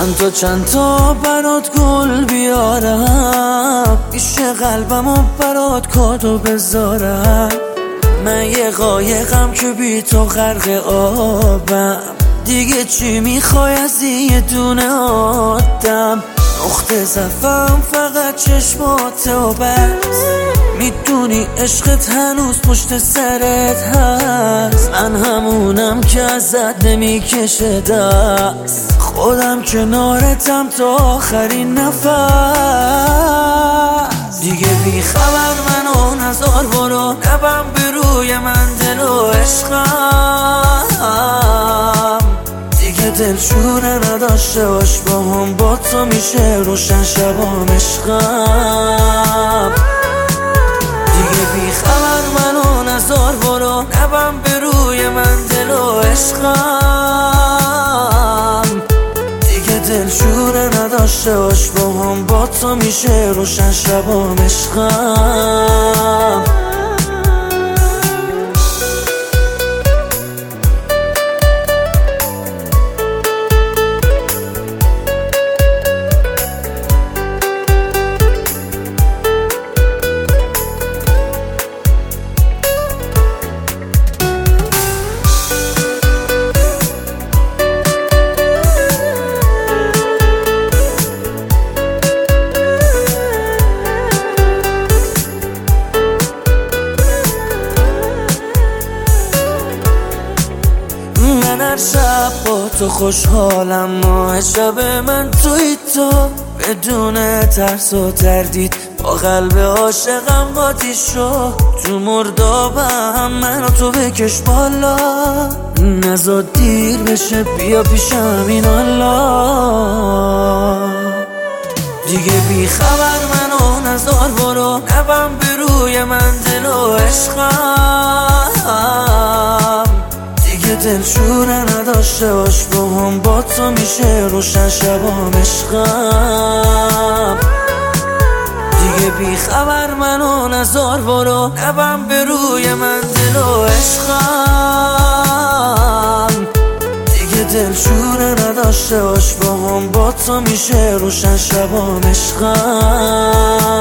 چند تا برات گل بیارم، پیش قلبمو برات کادو بذارم. من یه قایقم که بی تو غرق آبم، دیگه چی میخوای از یه دونه آدم؟ نقطه ضعفم فقط چشماته و بس، میدونی عشقت هنوز پشت سرت هست. من همونم که ازت نمیکشه دست، خودم کنارتم تا آخرین نفس. دیگه بی خبر منو نزار برو، نبم به روی من دل و عشقم. دیگه دلشوره نداشته باش با هم، با تو میشه روشن شبام عشقم. دیگه بی خبر منو نزار برو، نبم به روی من دل و عشقم. دیگه دلشوره نداشته باش با هم، با تو میشه روشن شبام عشقم. من هر شب با تو خوشحالم، ماه شب من توی تو، بدون ترس و تردید با قلب عاشقم قاطی شو. تو مردابم منو تو بکش بالا، نزاد دیر بشه بیا پیشم این الله. دیگه بی خبر منو نزار برو، نبم به روی من دل و عشقم. دیگه دلشوره نداشته باش با هم، با تو میشه روشن شبام عشقم. دیگه بی خبر منو نزار برو، نبم به روی من دل و عشقم. دیگه دلشوره نداشته باش با هم، با تو میشه روشن شبام عشقم.